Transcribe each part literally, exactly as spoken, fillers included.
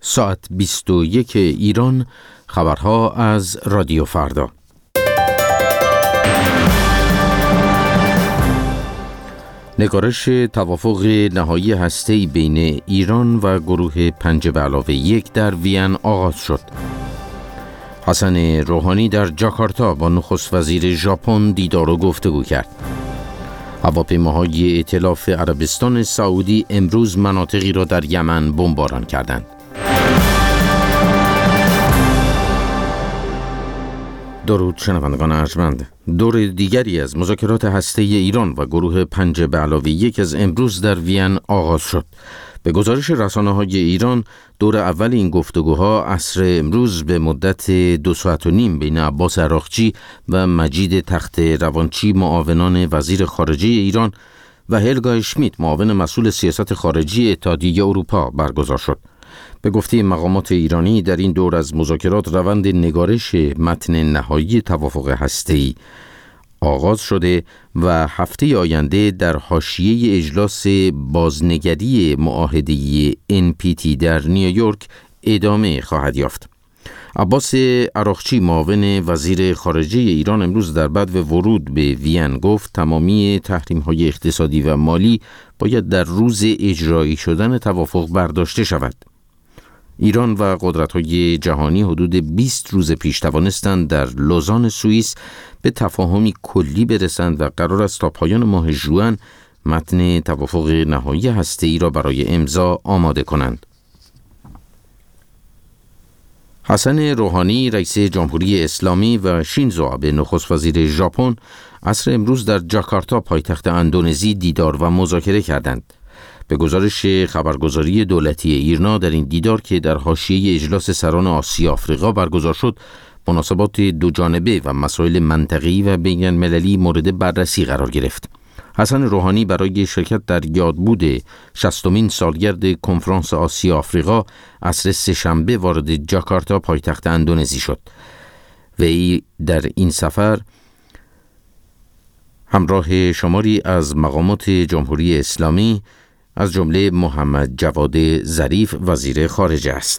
ساعت بیست و یک ایران، خبرها از رادیو فردا. نگارش توافق نهایی هسته‌ای بین ایران و گروه پنج به علاوه یک در وین آغاز شد. حسن روحانی در جاکارتا با نخست وزیر ژاپن دیدار و گفتگو کرد. هواپیماهای ائتلاف عربستان سعودی امروز مناطقی را در یمن بمباران کردند. درود شنوندگان ارجمند. دور دیگری از مذاکرات هسته‌ای ایران و گروه پنج به علاوه یک از امروز در وین آغاز شد. به گزارش رسانه‌های ایران، دور اول این گفتگوها عصر امروز به مدت دو ساعت و نیم بین عباس عراقچی و مجید تخت روانچی معاونان وزیر خارجه ایران و هلگا اشمیت معاون مسئول سیاست خارجی اتحادیه اروپا برگزار شد. به گفته مقامات ایرانی، در این دور از مذاکرات روند نگارش متن نهایی توافق هسته‌ای آغاز شده و هفته آینده در حاشیه اجلاس بازنگری معاهده ان پی تی در نیویورک ادامه خواهد یافت. عباس عراقچی معاون وزیر خارجه ایران امروز در بعد ورود به وین گفت تمامی تحریم‌های اقتصادی و مالی باید در روز اجرایی شدن توافق برداشته شود. ایران و قدرت‌های جهانی حدود بیست روز پیش توانستند در لوزان سوئیس به تفاهمی کلی برسند و قرار است تا پایان ماه ژوئن متن توافق نهایی هسته‌ای را برای امضا آماده کنند. حسن روحانی رئیس جمهوری اسلامی و شینزو آبه نخست وزیر ژاپن عصر امروز در جاکارتا پایتخت اندونزی دیدار و مذاکره کردند. به گزارش خبرگزاری دولتی ایرنا، در این دیدار که در حاشیه اجلاس سران آسیا آفریقا برگزار شد، مناسبات دو جانبه و مسائل منطقه‌ای و بین المللی مورد بررسی قرار گرفت. حسن روحانی برای شرکت در یادبود شصتمین سالگرد کنفرانس آسیا آفریقا عصر سه‌شنبه وارد جاکارتا پایتخت اندونزی شد. وی در این سفر همراه شماری از مقامات جمهوری اسلامی از جمله محمد جواد ظریف وزیر خارجه است.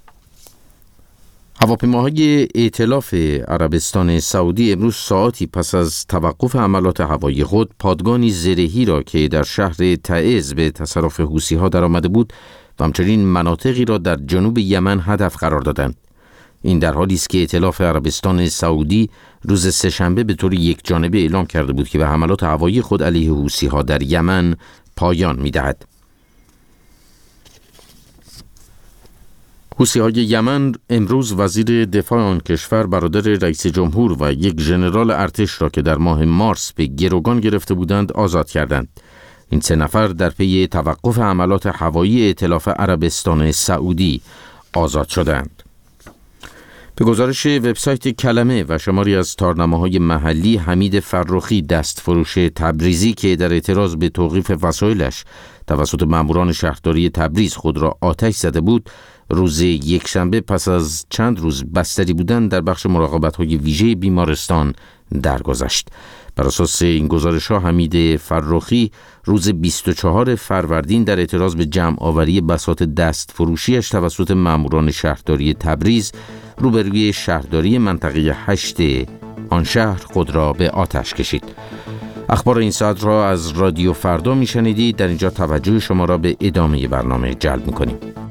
هواپیماهای ائتلاف عربستان سعودی امروز ساعتی پس از توقف حملات هوایی خود پادگانی زرهی را که در شهر تعز به تصرف حوثی‌ها درآمده بود و همچنین مناطقی را در جنوب یمن هدف قرار دادند. این در حالی است که ائتلاف عربستان سعودی روز سه‌شنبه به طور یکجانبه اعلام کرده بود که به حملات هوایی خود علیه حوثی‌ها در یمن پایان می‌دهد. حوثی‌های یمن امروز وزیر دفاع آن کشور، برادر رئیس جمهور و یک ژنرال ارتش را که در ماه مارس به گروگان گرفته بودند آزاد کردند. این سه نفر در پی توقف حملات هوایی ائتلاف عربستان سعودی آزاد شدند. به گزارش وبسایت کلمه و شماری از تارنمه‌های محلی، حمید فرخی دستفروش تبریزی که در اعتراض به توقیف وسایلش توسط ماموران شهرداری تبریز خود را آتش زده بود، روز یکشنبه پس از چند روز بستری بودن در بخش مراقبت‌های ویژه بیمارستان درگذشت. بر اساس این گزارش‌ها، حمید فرخی روز بیست و چهارم فروردین در اعتراض به جمع آوری بساط دست فروشیش توسط ماموران شهرداری تبریز روبروی شهرداری منطقه هشت آن شهر خود را به آتش کشید. اخبار این ساعت را از رادیو فردا میشنیدید. در اینجا توجه شما را به ادامه برنامه جلب می‌کنیم.